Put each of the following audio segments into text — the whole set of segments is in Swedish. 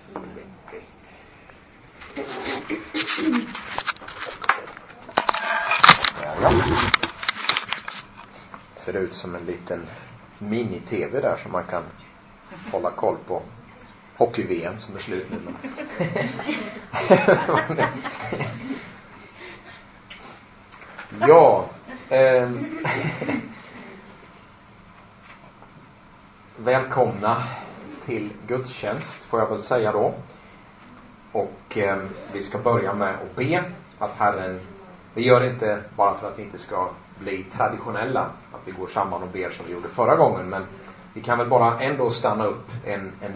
Ja. Ser ut som en liten mini-tv där som man kan hålla koll på. Hockey-VM som är slut nu. Ja. Välkomna till gudstjänst får jag väl säga då. Och vi ska börja med att be att Herren, vi gör det inte bara för att vi inte ska bli traditionella, att vi går samman och ber som vi gjorde förra gången, men vi kan väl bara ändå stanna upp ett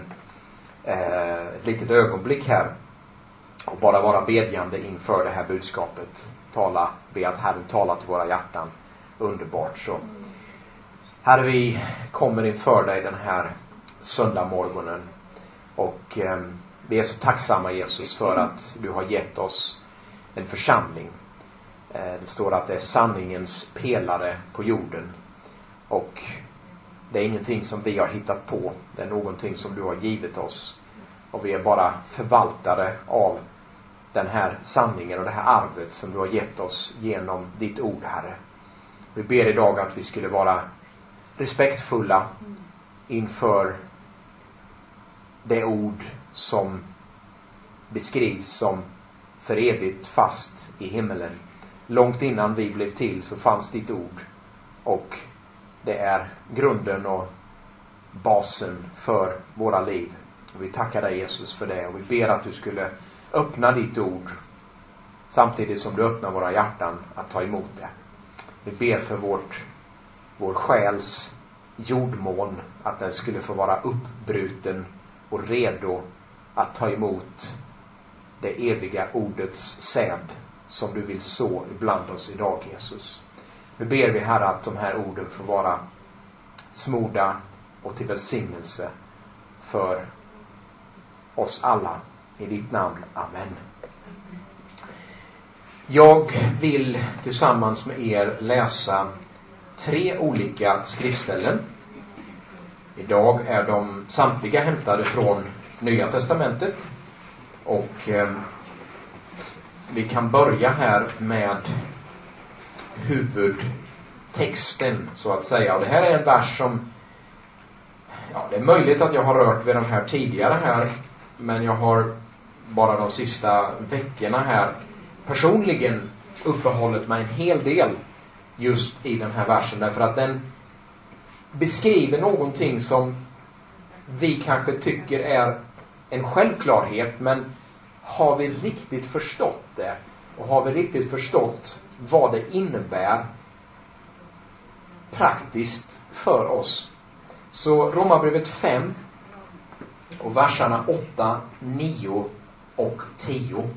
litet ögonblick här och bara vara bedjande inför det här budskapet. Be att Herren talar till våra hjärtan. Underbart så. Herre, vi kommer inför dig den här söndag morgonen och vi är så tacksamma, Jesus, för att du har gett oss en församling. Det står att det är sanningens pelare på jorden. Och det är ingenting som vi har hittat på. Det är någonting som du har givit oss. Och vi är bara förvaltare av den här sanningen och det här arvet som du har gett oss genom ditt ord, Herre. Vi ber idag att vi skulle vara respektfulla inför det ord som beskrivs som för evigt fast i himmelen. Långt innan vi blev till så fanns ditt ord, och det är grunden och basen för våra liv. Och vi tackar dig, Jesus, för det, och vi ber att du skulle öppna ditt ord samtidigt som du öppnar våra hjärtan att ta emot det. Vi ber för vår själs jordmån, att den skulle få vara uppbruten och redo att ta emot det eviga ordets säd som du vill så ibland oss idag, Jesus. Nu ber vi, Herre, att de här orden får vara smorda och till välsignelse för oss alla. I ditt namn. Amen. Jag vill tillsammans med er läsa 3 olika skriftställen. Idag är de samtliga hämtade från Nya testamentet. Och vi kan börja här med huvudtexten, så att säga. Och det här är en vers som, det är möjligt att jag har rört vid den här tidigare här, men jag har bara de sista veckorna här personligen uppehållit mig en hel del just i den här versen, därför att den beskriver någonting som vi kanske tycker är en självklarhet, men har vi riktigt förstått det, och har vi riktigt förstått vad det innebär praktiskt för oss? Så Romarbrevet 5 och verserna 8, 9 och 10.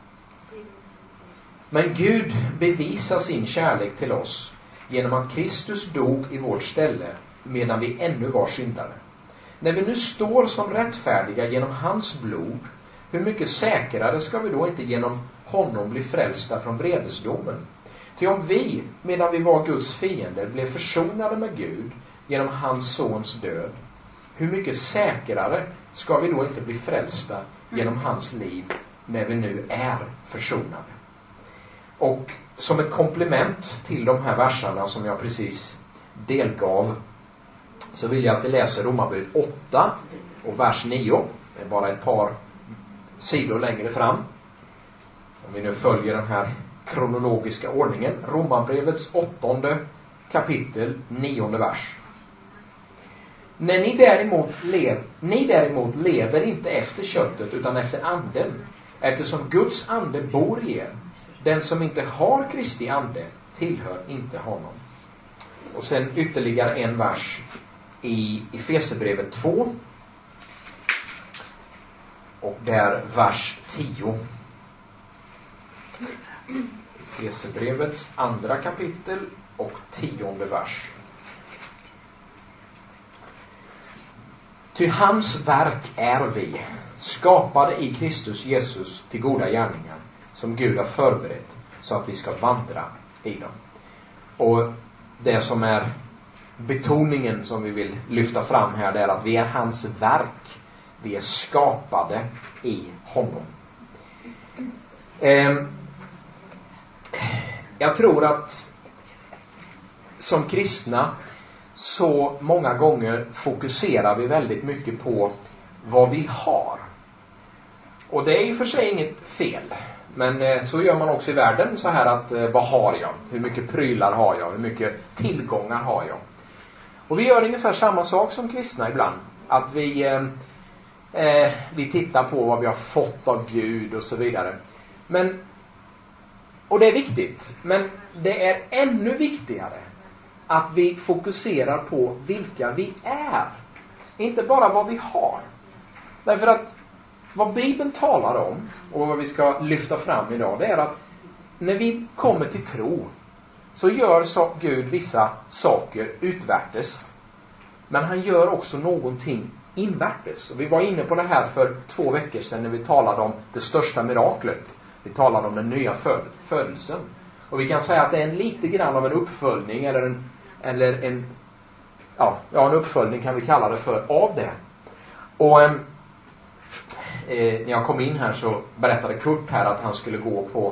Men Gud bevisar sin kärlek till oss genom att Kristus dog i vårt ställe medan vi ännu var syndare. När vi nu står som rättfärdiga genom hans blod, hur mycket säkrare ska vi då inte genom honom bli frälsta från vredesdomen? Ty om vi, medan vi var Guds fiender, blev försonade med Gud genom hans sons död, hur mycket säkrare ska vi då inte bli frälsta genom hans liv när vi nu är försonade? Och som ett komplement till de här verserna som jag precis delgav, så vill jag att vi läser Romarbrevet 8 och vers 9. Det är bara ett par sidor längre fram. Om vi nu följer den här kronologiska ordningen. Romarbrevets 8:e kapitel, 9:e vers. Ni däremot lever inte efter köttet utan efter anden, eftersom Guds ande bor i er. Den som inte har Kristi ande tillhör inte honom. Och sen ytterligare en vers i Efesierbrevet 2. Och där vers 10. Efesierbrevets 2:a kapitel och 10:e vers. Ty hans verk är vi, skapade i Kristus Jesus till goda gärningar, som Gud har förberett så att vi ska vandra i dem. Och det som är betoningen som vi vill lyfta fram här, det är att vi är hans verk. Vi är skapade i honom. Jag tror att som kristna så många gånger fokuserar vi väldigt mycket på vad vi har. Och det är ju för sig inget fel. Men så gör man också i världen så här att vad har jag? Hur mycket prylar har jag? Hur mycket tillgångar har jag? Och vi gör ungefär samma sak som kristna ibland. Att vi tittar på vad vi har fått av Gud och så vidare. Och det är viktigt. Men det är ännu viktigare att vi fokuserar på vilka vi är. Inte bara vad vi har. Därför att vad Bibeln talar om och vad vi ska lyfta fram idag, det är att när vi kommer till tro så gör Gud vissa saker utvärtes. Men han gör också någonting invärtes. Och vi var inne på det här för 2 veckor sedan när vi talade om det största miraklet. Vi talade om den nya födelsen. Och vi kan säga att det är lite grann av en uppföljning eller en uppföljning kan vi kalla det för av det. Och när jag kom in här så berättade Kurt här att han skulle gå på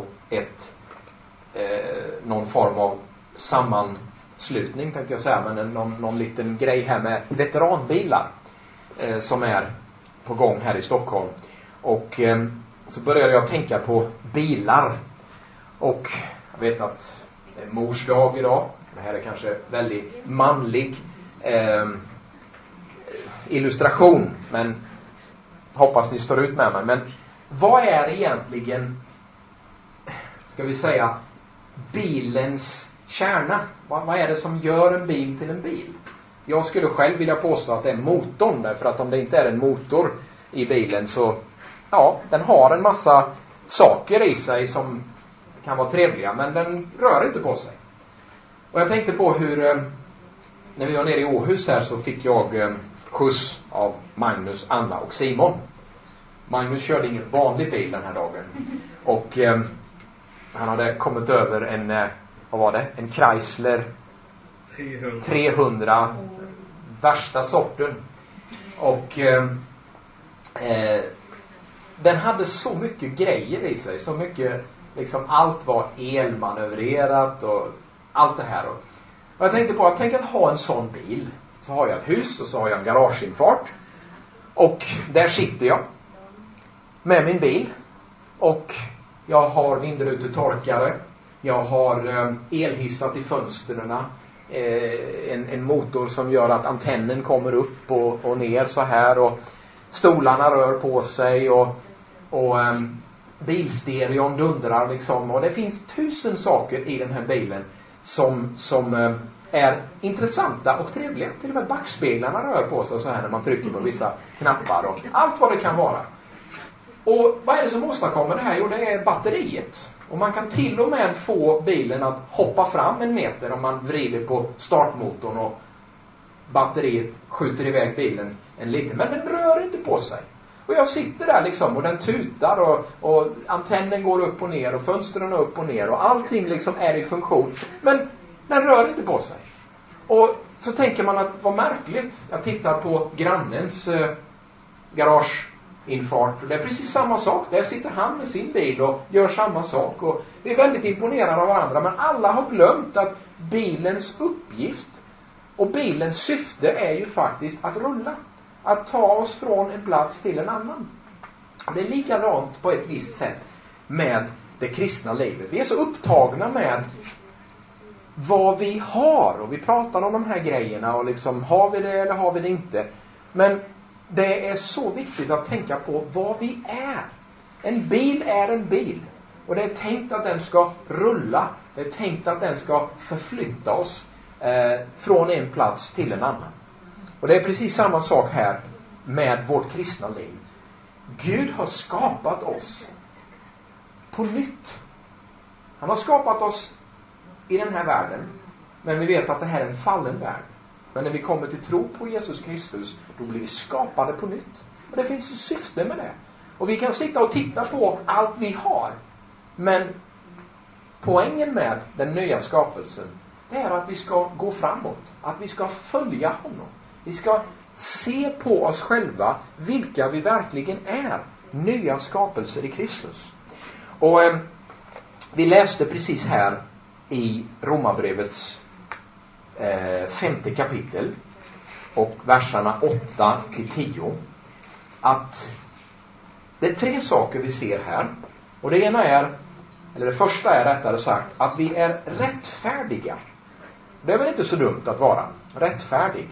någon form av sammanslutning tänkte jag säga, men någon liten grej här med veteranbilar som är på gång här i Stockholm. Och så började jag tänka på bilar. Och jag vet att det är mors dag idag. Det här är kanske väldigt manlig illustration, men hoppas ni står ut med mig. Men vad är egentligen, ska vi säga, bilens kärna? Vad är det som gör en bil till en bil? Jag skulle själv vilja påstå att det är motorn. Därför att om det inte är en motor i bilen så, den har en massa saker i sig som kan vara trevliga, men den rör inte på sig. Och jag tänkte på hur, när vi var nere i Åhus här så fick jag skjuts av Magnus, Anna och Simon. Magnus körde ingen vanlig bil den här dagen. Och han hade kommit över en Chrysler 300 värsta sorten. Och den hade så mycket grejer i sig. Så mycket, liksom allt var elmanövrerat och allt det här. Och jag tänkte på att tänk att ha en sån bil. Så har jag ett hus och så har jag en garageinfart. Och där sitter jag med min bil. Och jag har vindrutetorkare. Jag har elhissat i fönstren. En motor som gör att antennen kommer upp och ner så här. Och stolarna rör på sig. Och bilstereon dundrar liksom. Och det finns 1000 saker i den här bilen som är intressanta och trevliga. Till och med backspeglarna rör på sig så här när man trycker på vissa knappar och allt vad det kan vara. Och vad är det som åstadkommer det här? Jo, det är batteriet. Och man kan till och med få bilen att hoppa fram 1 meter om man vrider på startmotorn och batteriet skjuter iväg bilen en liten. Men den rör inte på sig. Och jag sitter där liksom och den tutar och antennen går upp och ner och fönstren upp och ner och allting liksom är i funktion. Men den rör inte på sig. Och så tänker man att vad märkligt. Jag tittar på grannens garageinfart och det är precis samma sak. Där sitter han med sin bil och gör samma sak. Och vi är väldigt imponerade av varandra. Men alla har glömt att bilens uppgift och bilens syfte är ju faktiskt att rulla. Att ta oss från en plats till en annan. Det är likadant på ett visst sätt med det kristna livet. Vi är så upptagna med vad vi har. Och vi pratar om de här grejerna. Och liksom, har vi det eller har vi det inte? Men det är så viktigt att tänka på vad vi är. En bil är en bil. Och det är tänkt att den ska rulla. Det är tänkt att den ska förflytta oss från en plats till en annan. Och det är precis samma sak här med vårt kristna liv. Gud har skapat oss på nytt. Han har skapat oss i den här världen. Men vi vet att det här är en fallen värld. Men när vi kommer till tro på Jesus Kristus, då blir vi skapade på nytt. Och det finns ett syfte med det. Och vi kan sitta och titta på allt vi har. Men poängen med den nya skapelsen, det är att vi ska gå framåt. Att vi ska följa honom. Vi ska se på oss själva vilka vi verkligen är. Nya skapelser i Kristus. Och vi läste precis här i Romarbrevets 5:e kapitel och verserna 8-10 att det är 3 saker vi ser här. Och det ena är, eller det första är rättare sagt, att vi är rättfärdiga. Det är väl inte så dumt att vara rättfärdig.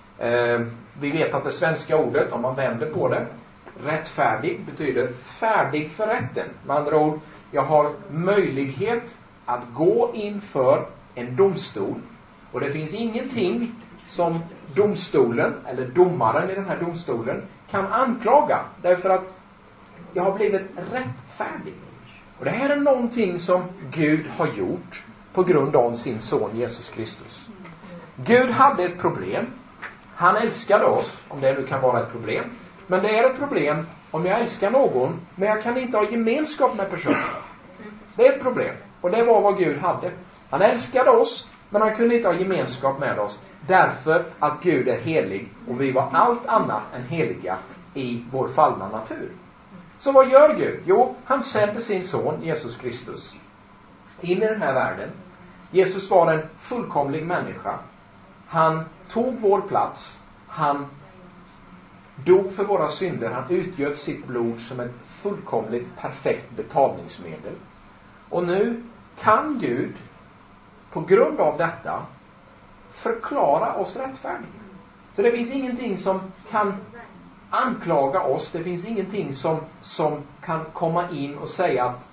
Vi vet att det svenska ordet, om man vänder på det, rättfärdig betyder färdig för rätten. Med andra ord, jag har möjlighet att gå inför en domstol. Och det finns ingenting som domstolen, eller domaren i den här domstolen, kan anklaga. Därför att jag har blivit rättfärdig. Och det här är någonting som Gud har gjort på grund av sin son Jesus Kristus. Gud hade ett problem. Han älskade oss, om det nu kan vara ett problem. Men det är ett problem om jag älskar någon, men jag kan inte ha gemenskap med personen. Det är ett problem. Och det var vad Gud hade. Han älskade oss, men han kunde inte ha gemenskap med oss. Därför att Gud är helig och vi var allt annat än heliga i vår fallna natur. Så vad gör Gud? Jo, han sände sin son Jesus Kristus in i den här världen. Jesus var en fullkomlig människa. Han tog vår plats. Han dog för våra synder. Han utgöt sitt blod som ett fullkomligt perfekt betalningsmedel. Och nu kan Gud på grund av detta förklara oss rättfärdiga. Så det finns ingenting som kan anklaga oss. Det finns ingenting som kan komma in och säga att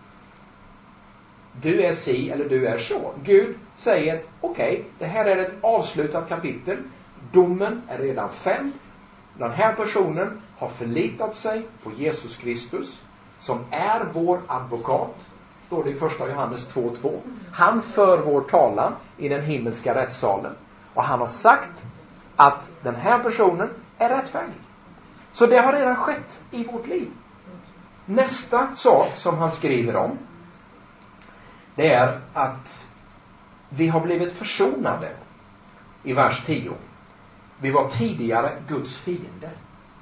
du är si eller du är så. Gud säger, okej, det här är ett avslutat kapitel. Domen är redan fälld. Den här personen har förlitat sig på Jesus Kristus, som är vår advokat. Står det i 1 Johannes 2:2. Han för vår talan i den himmelska rättssalen. Och han har sagt att den här personen är rättfärdig. Så det har redan skett i vårt liv. Nästa sak som han skriver om, det är att vi har blivit försonade i vers 10. Vi var tidigare Guds fiende.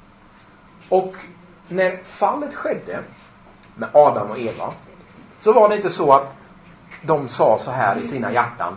Och när fallet skedde med Adam och Eva, så var det inte så att de sa så här i sina hjärtan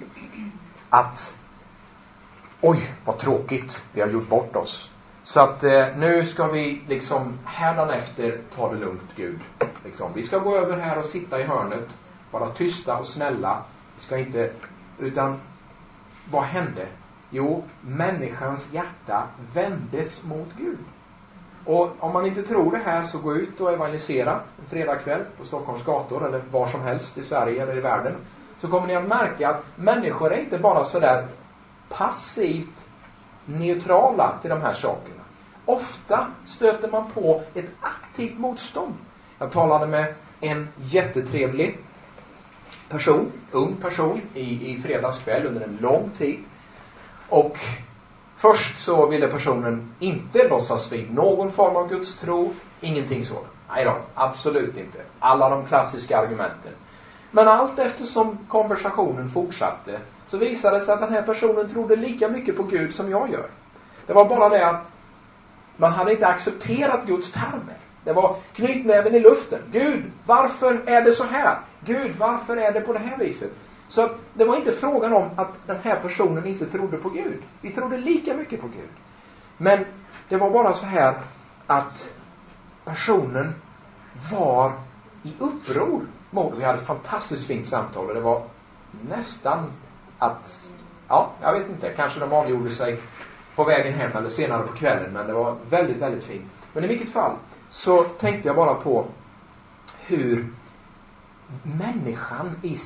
att oj, vad tråkigt, vi har gjort bort oss. Så att nu ska vi liksom hädanefter ta det lugnt, Gud. Liksom, vi ska gå över här och sitta i hörnet, vara tysta och snälla. Vi ska inte, utan vad hände? Jo, människans hjärta vändes mot Gud. Och om man inte tror det här, så gå ut och evangelisera en fredagkväll på Stockholms gator eller var som helst i Sverige eller i världen. Så kommer ni att märka att människor är inte bara så där passivt neutrala till de här sakerna. Ofta stöter man på ett aktivt motstånd. Jag talade med en jättetrevlig person, ung person i fredagskväll under en lång tid. Och först så ville personen inte låtsas vid någon form av Guds tro, ingenting sådant. Nej då, absolut inte. Alla de klassiska argumenten. Men allt eftersom konversationen fortsatte, så visade det sig att den här personen trodde lika mycket på Gud som jag gör. Det var bara det att man hade inte accepterat Guds termer. Det var knytnäven i luften. Gud, varför är det så här? Gud, varför är det på det här viset? Så det var inte frågan om att den här personen inte trodde på Gud. Vi trodde lika mycket på Gud. Men det var bara så här att personen var i uppror. Vi hade ett fantastiskt fint samtal och det var nästan att, ja, jag vet inte, kanske de avgjorde sig på vägen hem eller senare på kvällen, men det var väldigt, väldigt fint. Men i vilket fall så tänkte jag bara på hur människan i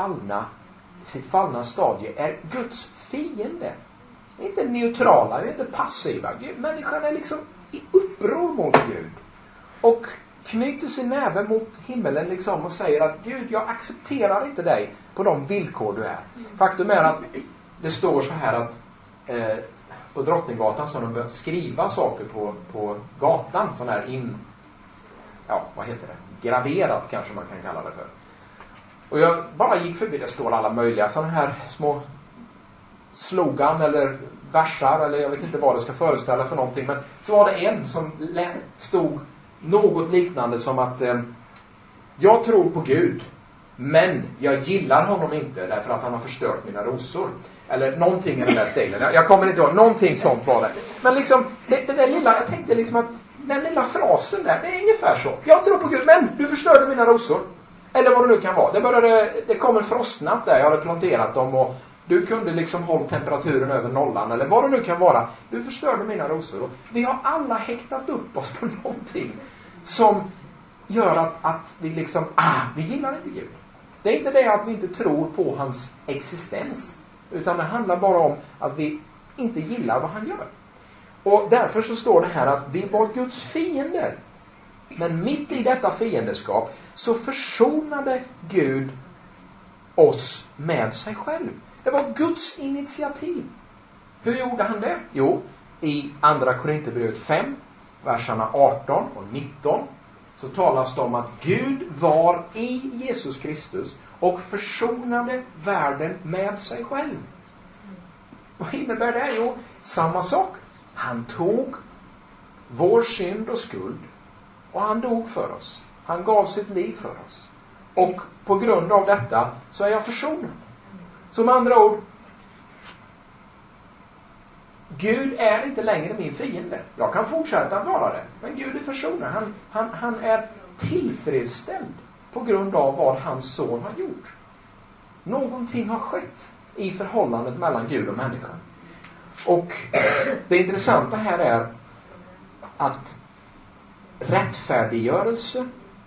sitt fallna stadie är Guds fiende. Inte neutrala, inte passiva. Människan är liksom i uppror mot Gud. Och knyter sin näve mot himmelen liksom och säger att Gud, jag accepterar inte dig på de villkor du är. Faktum är att det står så här att på Drottninggatan så har de börjat skriva saker på gatan, sån här vad heter det? Graverat kanske man kan kalla det för. Och jag bara gick förbi, det står alla möjliga sådana här små slogan eller versar, eller jag vet inte vad det ska föreställa för någonting, men så var det en som stod något liknande som att jag tror på Gud, men jag gillar honom inte därför att han har förstört mina rosor. Eller någonting i den där stilen. Jag kommer inte ihåg, någonting sånt var det. Men liksom, det där lilla, jag tänkte liksom att den lilla frasen där, det är ungefär så. Jag tror på Gud, men du förstörde mina rosor. Eller vad det nu kan vara. Det kom en frostnatt där, jag hade planterat dem och du kunde liksom hålla temperaturen över nollan. Eller vad det nu kan vara. Du förstörde mina rosor. Och vi har alla häktat upp oss på någonting som gör att vi liksom, vi gillar inte Gud. Det är inte det att vi inte tror på hans existens. Utan det handlar bara om att vi inte gillar vad han gör. Och därför så står det här att vi var Guds fiender. Men mitt i detta fiendeskap så försonade Gud oss med sig själv. Det var Guds initiativ. Hur gjorde han det? Jo, i andra Korinthierbrevet 5, verserna 18 och 19 så talas det om att Gud var i Jesus Kristus och försonade världen med sig själv. Vad innebär det? Jo, samma sak. Han tog vår synd och skuld och han dog för oss. Han gav sitt liv för oss. Och på grund av detta så är jag försonad. Som andra ord, Gud är inte längre min fiende. Jag kan fortsätta att vara det. Men Gud är försonad. Han är tillfredsställd på grund av vad hans son har gjort. Någonting har skett i förhållandet mellan Gud och människan. Och det intressanta här är att rättfärdiggörelse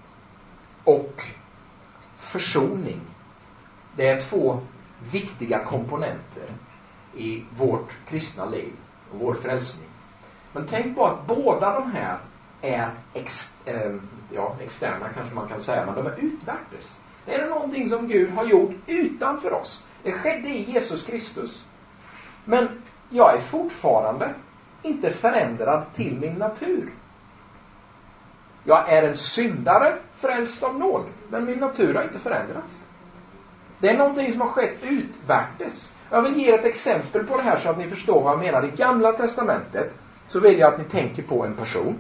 och försoning, det är två viktiga komponenter i vårt kristna liv och vår frälsning. Men tänk på att båda de här är externa kanske man kan säga, men de är utvärtes. Det är någonting som Gud har gjort utanför oss. Det skedde i Jesus Kristus. Men jag är fortfarande inte förändrad till min natur. Jag är en syndare frälst av nåd, men min natur har inte förändrats. Det är någonting som har skett utvärtes. Jag vill ge ett exempel på det här så att ni förstår vad jag menar. I Gamla testamentet så vill jag att ni tänker på en person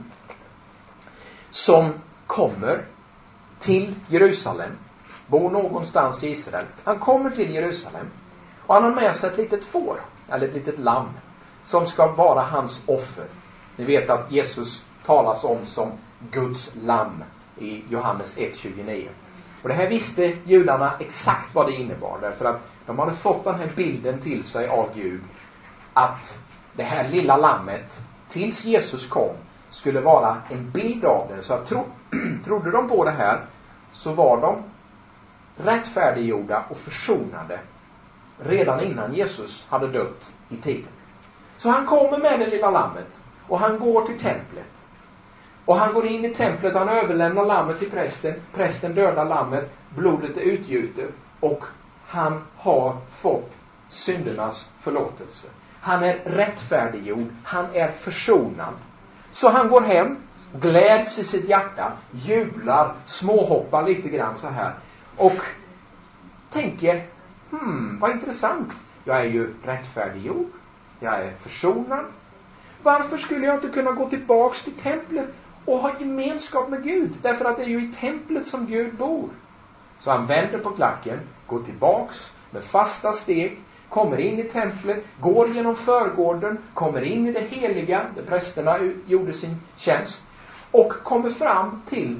som kommer till Jerusalem, bor någonstans i Israel. Han kommer till Jerusalem och han har med sig ett litet får, eller ett litet lamm, som ska vara hans offer. Ni vet att Jesus talas om som Guds lamm i Johannes 1:29. Och det här visste judarna exakt vad det innebar. Därför att de hade fått den här bilden till sig av Gud. Att det här lilla lammet, tills Jesus kom, skulle vara en bild av det. Så att trodde de på det här, så var de rättfärdiggjorda och försonade redan innan Jesus hade dött i tiden. Så han kommer med det lilla lammet och han går till templet. Och han går in i templet, han överlämnar lammet till prästen. Prästen dödar lammet, blodet är utgjutet och han har fått syndernas förlåtelse. Han är rättfärdiggjord, han är försonad. Så han går hem, gläds i sitt hjärta, jublar, småhoppar lite grann så här. Och tänker, vad intressant. Jag är ju rättfärdiggjord, jag är försonad. Varför skulle jag inte kunna gå tillbaks till templet och ha gemenskap med Gud? Därför att det är ju i templet som Gud bor. Så han vänder på klacken, går tillbaks med fasta steg, kommer in i templet, går genom förgården, kommer in i det heliga, där prästerna gjorde sin tjänst, och kommer fram till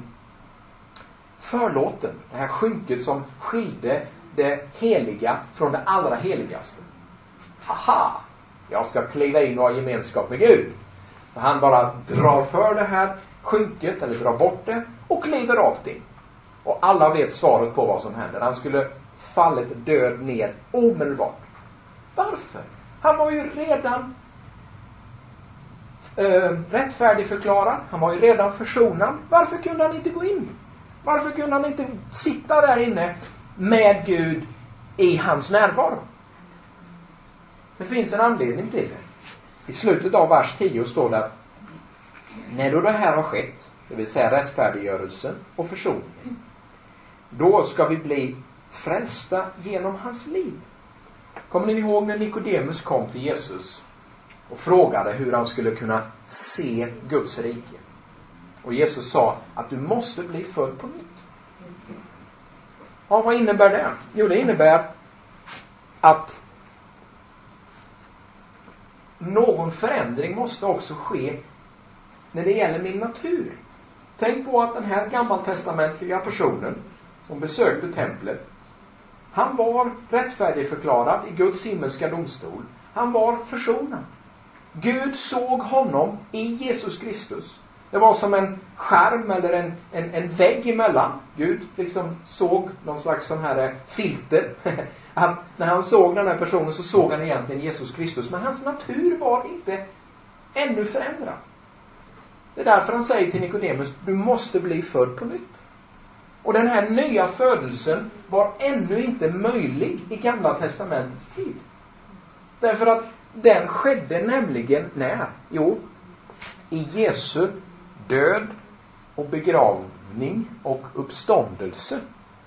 förlåten, det här skynket som skilde det heliga från det allra heligaste. Haha! Jag ska kliva in och ha gemenskap med Gud. Så han bara drar för det här skynket, eller drar bort det, och kliver rakt in. Och alla vet svaret på vad som händer. Han skulle fallit död ner omedelbart. Varför? Han var ju redan rättfärdigförklarad. Han var ju redan försonad. Varför kunde han inte gå in? Varför kunde han inte sitta där inne med Gud i hans närvaro? Det finns en anledning till det. I slutet av vers 10 står det att när då det här har skett, det vill säga rättfärdiggörelsen och försoningen, då ska vi bli frälsta genom hans liv. Kommer ni ihåg när Nikodemus kom till Jesus och frågade hur han skulle kunna se Guds rike. Och Jesus sa att du måste bli född på nytt. Ja, vad innebär det? Jo, det innebär att någon förändring måste också ske när det gäller min natur. Tänk på att den här gammaltestamentliga personen som besökte templet, han var rättfärdigförklarad i Guds himmelska domstol. Han var försonad. Gud såg honom i Jesus Kristus. Det var som en skärm eller en vägg emellan. Gud liksom såg någon slags sån här filter. Att när han såg den här personen så såg han egentligen Jesus Kristus. Men hans natur var inte ännu förändrad. Det är därför han säger till Nikodemus, du måste bli född på nytt. Och den här nya födelsen var ännu inte möjlig i Gamla testamentets tid. Därför att den skedde nämligen när? Jo, i Jesu död och begravning och uppståndelse.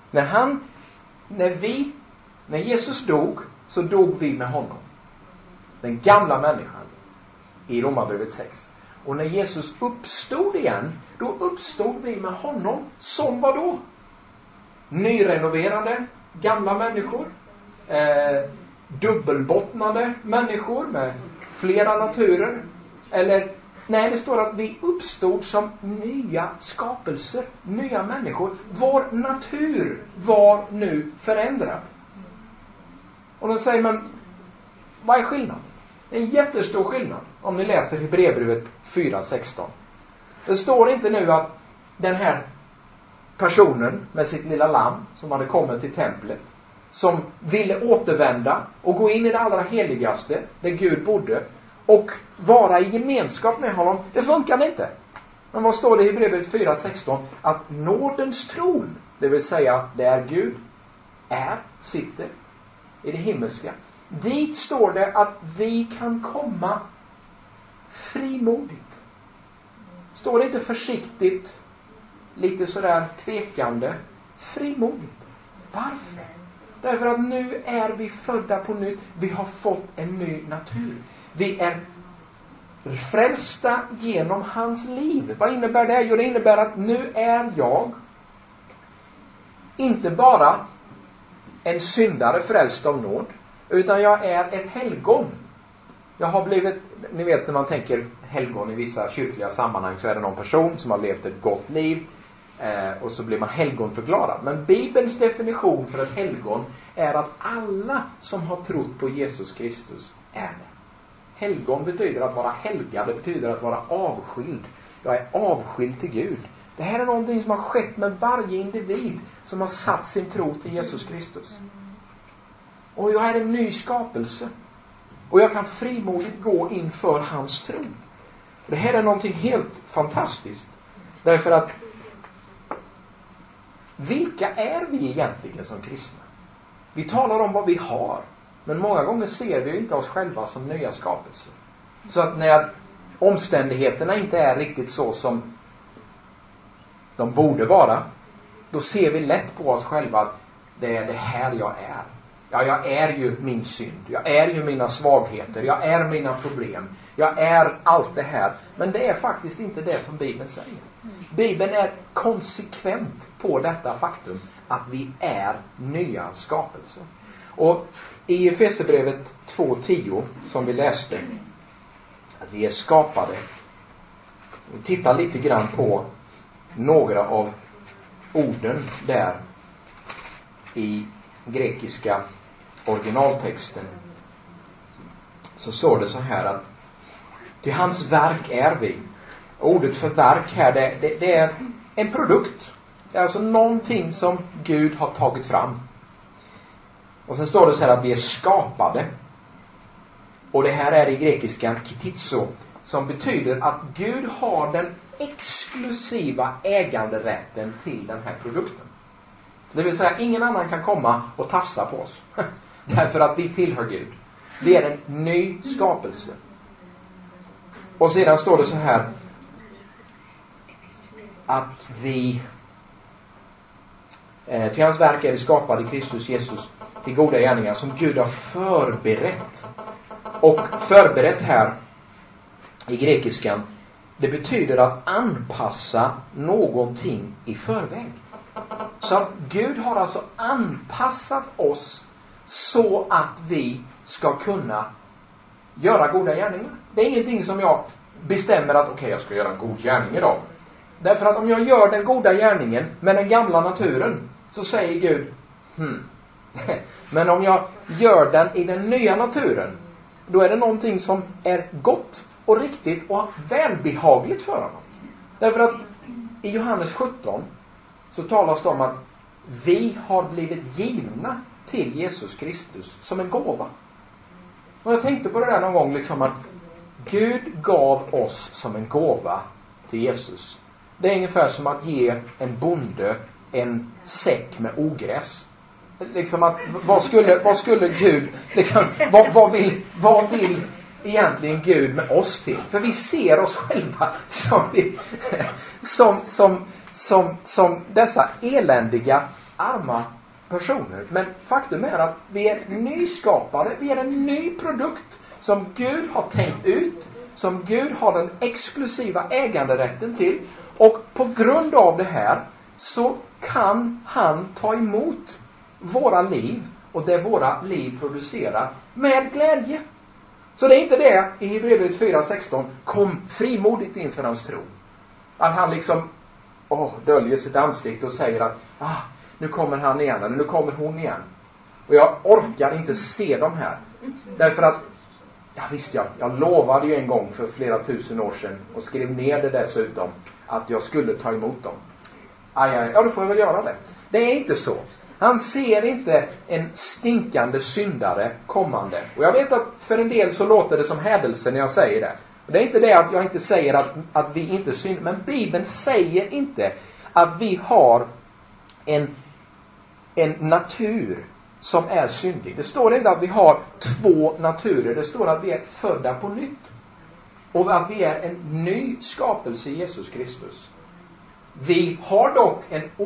När Jesus dog, så dog vi med honom. Den gamla människan i Romarbrevet 6. Och när Jesus uppstod igen, då uppstod vi med honom som vad då? Nyrenoverade gamla människor. Dubbelbottnade människor med flera naturer. Eller, nej, det står att vi uppstod som nya skapelser, nya människor. Vår natur var nu förändrad. Och då säger man, vad är skillnaden? Det är en jättestor skillnad om ni läser Hebreerbrevet 4:16. Det står inte nu att den här personen med sitt lilla lamm som hade kommit till templet, som ville återvända och gå in i det allra heligaste där Gud bodde och vara i gemenskap med honom, det funkar inte. Men vad står det i Hebreerbrevet 4:16? Att nådens tron, det vill säga där Gud sitter i det himmelska, dit står det att vi kan komma frimodigt. Står det inte försiktigt, lite sådär tvekande, frimodigt. Varför? Därför att nu är vi födda på nytt. Vi har fått en ny natur. Vi är frälsta genom hans liv. Vad innebär det? Jo, det innebär att nu är jag inte bara en syndare frälst av nåd, utan jag är ett helgon. Jag har blivit, ni vet när man tänker helgon i vissa kyrkliga sammanhang, så är det någon person som har levt ett gott liv och så blir man helgonförklarad. Men Bibelns definition för ett helgon är att alla som har trott på Jesus Kristus är det. Helgon betyder att vara helgad, det betyder att vara avskild. Jag är avskild till Gud. Det här är någonting som har skett med varje individ som har satt sin tro till Jesus Kristus. Och jag är en ny skapelse. Och jag kan frimodigt gå inför hans tro. Det här är någonting helt fantastiskt. Därför att vilka är vi egentligen som kristna? Vi talar om vad vi har. Men många gånger ser vi inte oss själva som nya skapelser. Så att när omständigheterna inte är riktigt så som de borde vara, då ser vi lätt på oss själva att det är det här jag är. Ja, jag är ju min synd. Jag är ju mina svagheter. Jag är mina problem. Jag är allt det här. Men det är faktiskt inte det som Bibeln säger. Bibeln är konsekvent på detta faktum att vi är nya skapelser. Och i Efesierbrevet 2:10 som vi läste, att vi är skapade. Vi tittar lite grann på några av orden där i grekiska originaltexten. Så står det så här att till hans verk är vi. Ordet för verk här, det är en produkt. Det är alltså någonting som Gud har tagit fram. Och sen står det så här att vi är skapade. Och det här är i grekiskan kititso, som betyder att Gud har den exklusiva äganderätten till den här produkten. Det vill säga ingen annan kan komma och tafsa på oss. Därför att vi tillhör Gud. Vi är en ny skapelse. Och sedan står det så här att vi till hans verk är vi skapade i Kristus Jesus till goda gärningar som Gud har förberett. Och förberett här i grekiskan, det betyder att anpassa någonting i förväg. Så Gud har alltså anpassat oss så att vi ska kunna göra goda gärningar. Det är ingenting som jag bestämmer att okej, jag ska göra en god gärning idag. Därför att om jag gör den goda gärningen med den gamla naturen, så säger Gud, men om jag gör den i den nya naturen, då är det någonting som är gott och riktigt och välbehagligt för honom. Därför att i Johannes 17 så talas det om att vi har blivit givna till Jesus Kristus som en gåva. Och jag tänkte på det där någon gång, liksom att Gud gav oss som en gåva till Jesus. Det är ungefär som att ge en bonde en säck med ogräs. Liksom att, vad skulle Gud, liksom, vad vill egentligen Gud med oss till? För vi ser oss själva som dessa eländiga, arma personer. Men faktum är att vi är nyskapade, vi är en ny produkt som Gud har tänkt ut, som Gud har den exklusiva äganderätten till. Och på grund av det här så kan han ta emot våra liv och det våra liv producerar med glädje. Så det är inte det i Hebreerbrevet 4:16, kom frimodigt inför hans tron. Att han liksom döljer sitt ansikte och säger att nu kommer han igen eller nu kommer hon igen. Och jag orkar inte se dem här. Därför att jag lovade ju en gång för flera tusen år sedan och skrev ner det dessutom att jag skulle ta emot dem. Då får jag väl göra det. Det är inte så. Han ser inte en stinkande syndare kommande. Och jag vet att för en del så låter det som hädelse när jag säger det. Och det är inte det att jag inte säger att vi inte syndar. Men Bibeln säger inte att vi har en natur som är syndig. Det står inte att vi har två naturer. Det står att vi är födda på nytt. Och att vi är en ny skapelse i Jesus Kristus. Vi har dock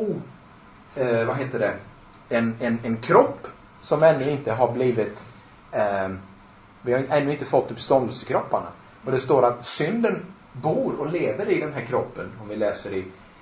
en kropp som ännu inte har blivit vi har ännu inte fått uppståndelsekropparna. Och det står att synden bor och lever i den här kroppen, om vi läser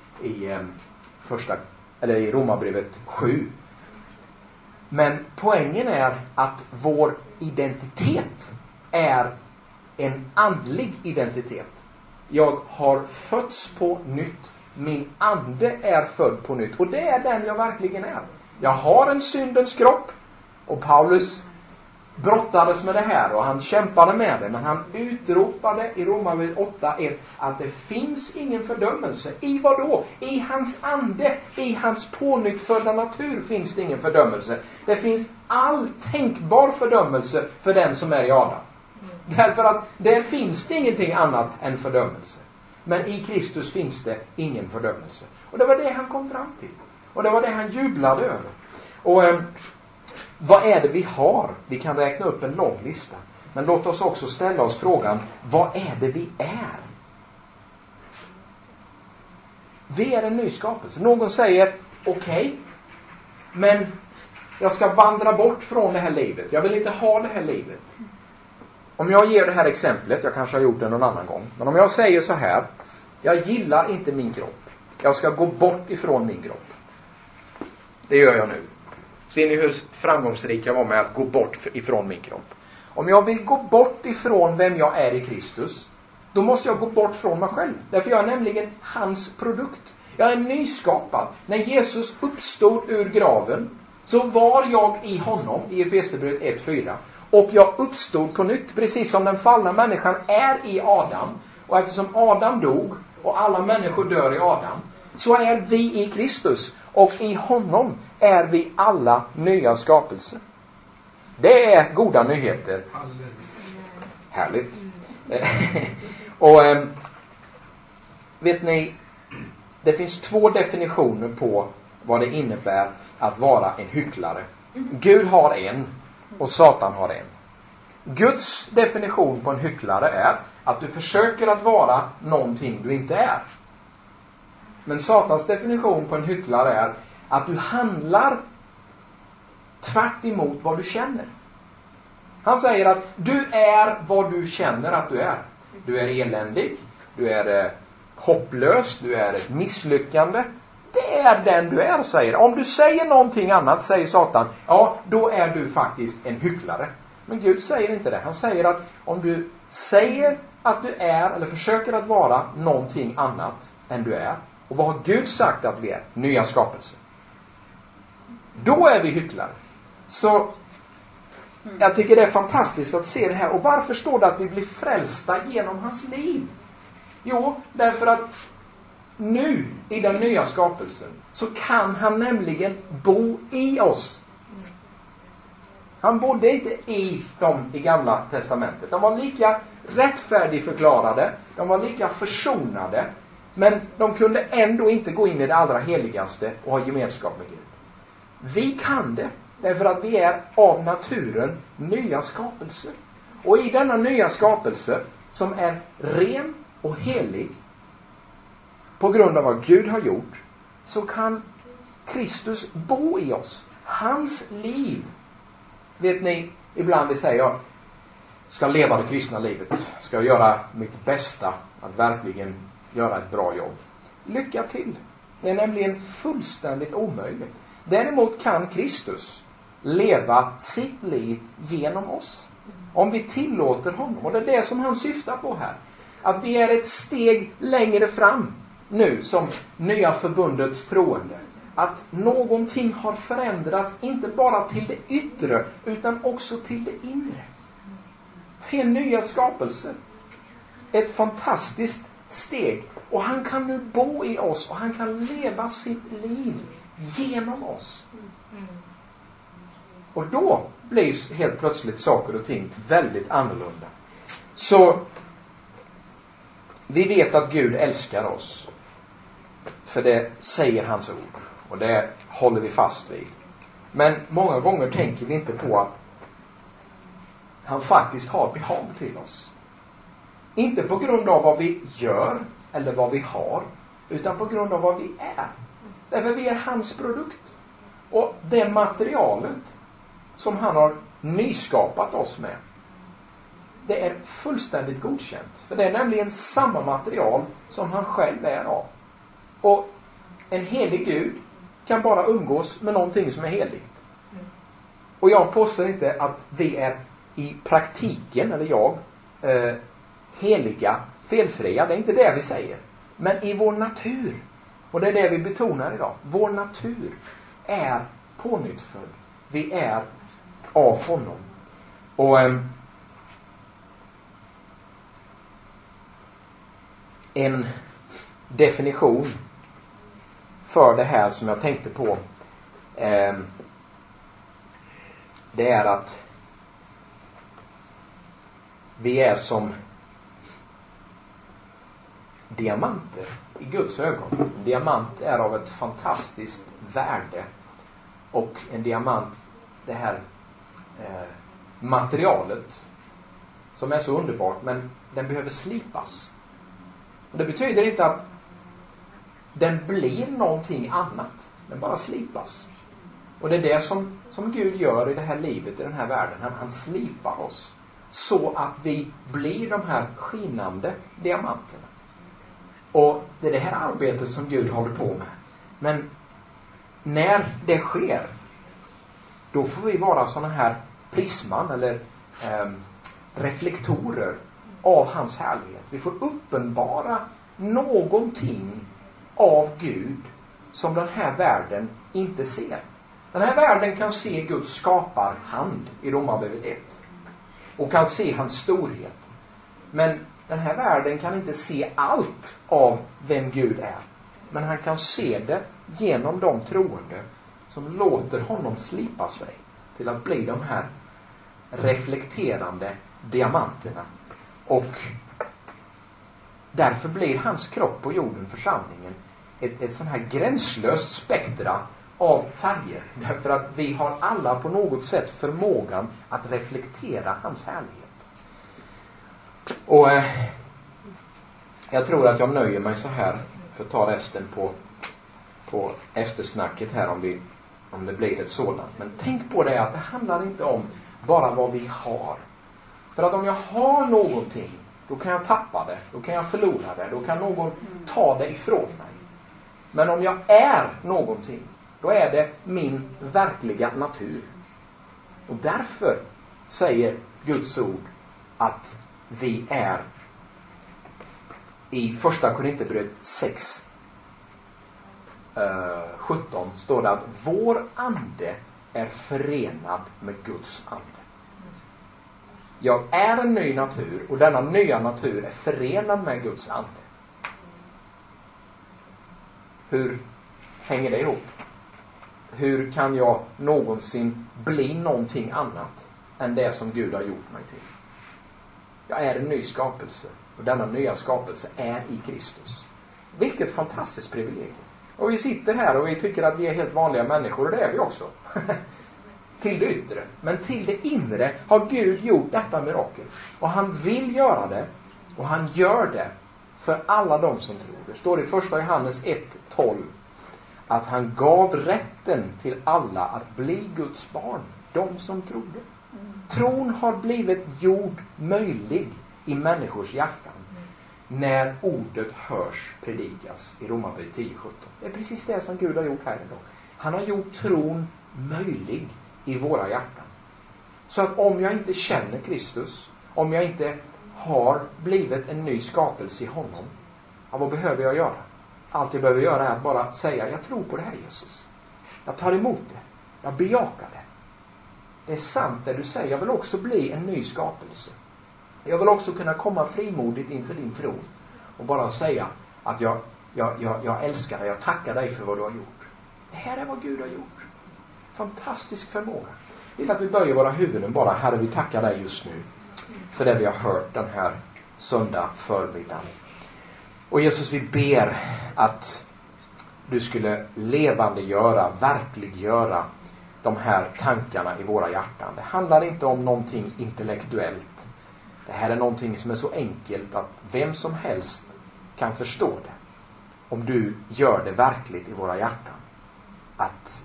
i Romarbrevet 7. Men poängen är att vår identitet är en andlig identitet. Jag har fötts på nytt. Min ande är född på nytt. Och det är den jag verkligen är. Jag har en syndens kropp. Och Paulus brottades med det här. Och han kämpade med det. Men han utropade i Romarbrevet 8:1 att det finns ingen fördömelse. I vad då? I hans ande. I hans pånyttfödda natur finns det ingen fördömelse. Det finns all tänkbar fördömelse för den som är i Adam. Därför att där finns det ingenting annat än fördömelse. Men i Kristus finns det ingen fördömelse. Och det var det han kom fram till. Och det var det han jublade över. Och vad är det vi har? Vi kan räkna upp en lång lista. Men låt oss också ställa oss frågan, vad är det vi är? Vi är en ny skapelse. Någon säger, okej, men jag ska vandra bort från det här livet. Jag vill inte ha det här livet. Om jag ger det här exemplet, jag kanske har gjort det någon annan gång. Men om jag säger så här, jag gillar inte min kropp. Jag ska gå bort ifrån min kropp. Det gör jag nu. Ser ni hur framgångsrik jag var med att gå bort ifrån min kropp? Om jag vill gå bort ifrån vem jag är i Kristus, då måste jag gå bort från mig själv. Därför jag är nämligen hans produkt. Jag är nyskapad. När Jesus uppstod ur graven, så var jag i honom, i Efesierbrevet 1:4. Och jag uppstod på nytt, precis som den fallna människan är i Adam. Och eftersom Adam dog, och alla människor dör i Adam, så är vi i Kristus. Och i honom är vi alla nya skapelser. Det är goda nyheter. Härligt. Och vet ni, det finns två definitioner på vad det innebär att vara en hycklare. Gud har en och Satan har en. Guds definition på en hycklare är att du försöker att vara någonting du inte är. Men Satans definition på en hycklare är att du handlar tvärt emot vad du känner. Han säger att du är vad du känner att du är. Du är eländig. Du är hopplös. Du är ett misslyckande. Det är den du är, säger. Om du säger någonting annat, säger Satan, ja, då är du faktiskt en hycklare. Men Gud säger inte det. Han säger att om du säger att du är, eller försöker att vara någonting annat än du är, och vad har Gud sagt att vi är? Nya skapelser. Då är vi hycklare. Så jag tycker det är fantastiskt att se det här. Och varför står det att vi blir frälsta genom hans liv? Jo, därför att nu i den nya skapelsen så kan han nämligen bo i oss. Han bodde inte i dem i Gamla testamentet. De var lika rättfärdigförklarade, de var lika försonade, men de kunde ändå inte gå in i det allra heligaste och ha gemenskap med Gud. Vi kan det, därför att vi är av naturen nya skapelser. Och i denna nya skapelse, som är ren och helig på grund av vad Gud har gjort, så kan Kristus bo i oss. Hans liv. Vet ni, ibland vi säger jag ska leva det kristna livet. Ska göra mitt bästa att verkligen göra ett bra jobb. Lycka till. Det är nämligen fullständigt omöjligt. Däremot kan Kristus leva sitt liv genom oss. Om vi tillåter honom. Och det är det som han syftar på här. Att vi är ett steg längre fram nu som nya förbundets troende. Att någonting har förändrats, inte bara till det yttre utan också till det inre. Det är nya skapelser. Ett fantastiskt steg. Och han kan nu bo i oss och han kan leva sitt liv genom oss. Och då blir helt plötsligt saker och ting väldigt annorlunda. Så vi vet att Gud älskar oss. För det säger hans ord. Och det håller vi fast vid. Men många gånger tänker vi inte på att han faktiskt har behag till oss. Inte på grund av vad vi gör eller vad vi har, utan på grund av vad vi är. Därför vi är hans produkt. Och det materialet som han har nyskapat oss med, det är fullständigt godkänt. För det är nämligen samma material som han själv är av. Och en helig Gud kan bara umgås med någonting som är heligt. Och jag påstår inte att vi är i praktiken, eller jag, heliga, felfria. Det är inte det vi säger. Men i vår natur, och det är det vi betonar idag, vår natur är pånyttfödd. Vi är av honom. Och en definition för det här som jag tänkte på, det är att vi är som diamanter i Guds ögon. En diamant är av ett fantastiskt värde. Och en diamant, det här materialet som är så underbart, men den behöver slipas. Och det betyder inte att den blir någonting annat. Den bara slipas. Och det är det som Gud gör i det här livet, i den här världen. Han slipar oss så att vi blir de här skinande diamanterna. Och det är det här arbetet som Gud håller på med. Men när det sker, då får vi vara såna här prisman eller reflektorer av hans härlighet. Vi får uppenbara någonting av Gud som den här världen inte ser. Den här världen kan se Guds skaparhand i Romarbrevet 1 och kan se hans storhet. Men den här världen kan inte se allt av vem Gud är. Men han kan se det genom de troende som låter honom slipa sig till att bli de här reflekterande diamanterna. Och därför blir hans kropp på jorden, församlingen, ett sån här gränslöst spektra av färger. Därför att vi har alla på något sätt förmågan att reflektera hans härlighet. Och jag tror att jag nöjer mig så här för att ta resten på eftersnacket här om det blir ett sådant. Men tänk på det att det handlar inte om bara vad vi har. För att om jag har någonting Då kan jag tappa det. Då kan jag förlora det. Då kan någon ta det ifrån mig. Men om jag är någonting, då är det min verkliga natur. Och därför säger Guds ord att vi är i första Korinthierbrevet 6:17 står det att vår ande är förenad med Guds ande. Jag är en ny natur och denna nya natur är förenad med Guds ande. Hur hänger det ihop? Hur kan jag någonsin bli någonting annat än det som Gud har gjort mig till? Jag är en ny skapelse och denna nya skapelse är i Kristus. Vilket fantastiskt privilegium. Och vi sitter här och vi tycker att vi är helt vanliga människor, och det är vi också. Till det yttre. Men till det inre har Gud gjort detta mirakel. Och han vill göra det. Och han gör det för alla de som tror. Det står i första Johannes 1:12 att han gav rätten till alla att bli Guds barn. De som trodde. Tron har blivit gjord möjlig i människors hjärtan. När ordet hörs predikas i Romarbrevet 10:17. Det är precis det som Gud har gjort här idag. Han har gjort tron möjlig i våra hjärtan. Så att om jag inte känner Kristus, om jag inte har blivit en ny skapelse i honom, vad behöver jag göra? Allt jag behöver göra är att bara säga, jag tror på det här Jesus. Jag tar emot det. Jag bejakar det. Det är sant det du säger. Jag vill också bli en ny skapelse. Jag vill också kunna komma frimodigt inför din tron och bara säga att jag älskar dig, jag tackar dig för vad du har gjort. Det här är vad Gud har gjort. Fantastisk förmåga. Jag vill att vi böjer våra huvuden bara. Herre, vi tackar dig just nu för det vi har hört den här söndag förmiddagen. Och Jesus, vi ber att du skulle levandegöra, verkliggöra de här tankarna i våra hjärtan. Det handlar inte om någonting intellektuellt. Det här är någonting som är så enkelt att vem som helst kan förstå det. Om du gör det verkligt i våra hjärtan. Att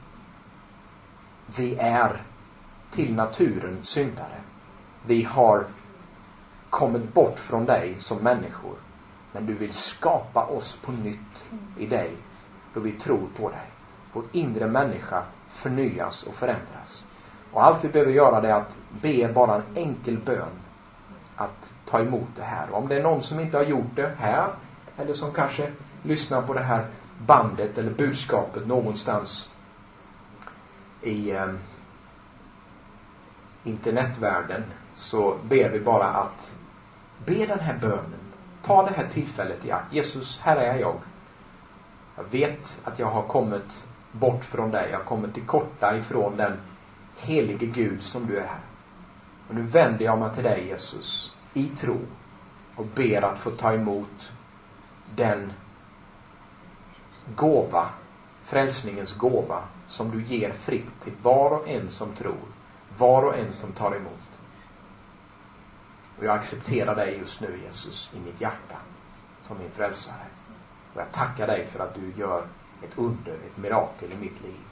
vi är till naturen syndare. Vi har kommit bort från dig som människor. Men du vill skapa oss på nytt i dig. Då vi tror på dig. Vår inre människa förnyas och förändras. Och allt vi behöver göra det är att be bara en enkel bön. Att ta emot det här. Och om det är någon som inte har gjort det här, eller som kanske lyssnar på det här bandet eller budskapet någonstans i internetvärlden, så ber vi bara att be den här bönen. Ta det här tillfället i akt. Jesus, här är jag. Jag vet att jag har kommit bort från dig. Jag har kommit till korta ifrån den helige Gud som du är. Och nu vänder jag mig till dig, Jesus, i tro och ber att få ta emot den gåva, frälsningens gåva, som du ger fritt till var och en som tror, var och en som tar emot. Och jag accepterar dig just nu, Jesus, i mitt hjärta som min frälsare. Och jag tackar dig för att du gör ett under, ett mirakel i mitt liv.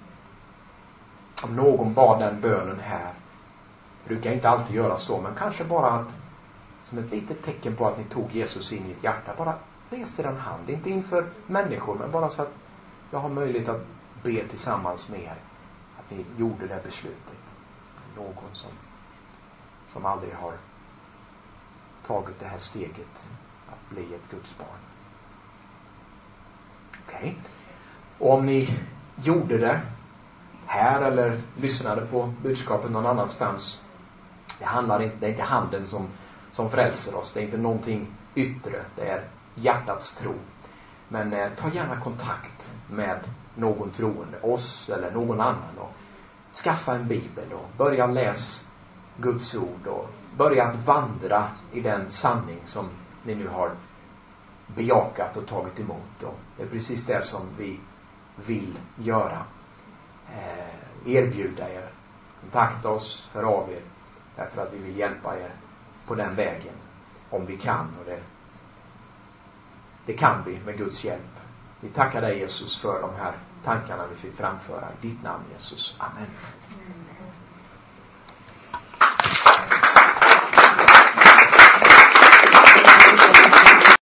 Om någon bad den bönen här, brukar inte alltid göra så, men kanske bara att som ett litet tecken på att ni tog Jesus in i ert hjärta, bara res er en hand, inte inför människor, men bara så att jag har möjlighet att be tillsammans med er att ni gjorde det beslutet. Någon som aldrig har tagit det här steget att bli ett Guds barn. Okej. Och om ni gjorde det här eller lyssnade på budskapet någon annanstans, det är inte handen som frälser oss. Det är inte någonting yttre. Det är hjärtats tro. Men ta gärna kontakt med någon troende, oss eller någon annan, och skaffa en bibel och börja läsa Guds ord och börja att vandra i den sanning som ni nu har bejakat och tagit emot. Och det är precis det som vi vill göra. Erbjuda er. Kontakta oss, hör av er. Därför att vi vill hjälpa er på den vägen. Om vi kan. Och det kan vi med Guds hjälp. Vi tackar dig, Jesus, för de här tankarna vi fick framföra. I ditt namn, Jesus. Amen.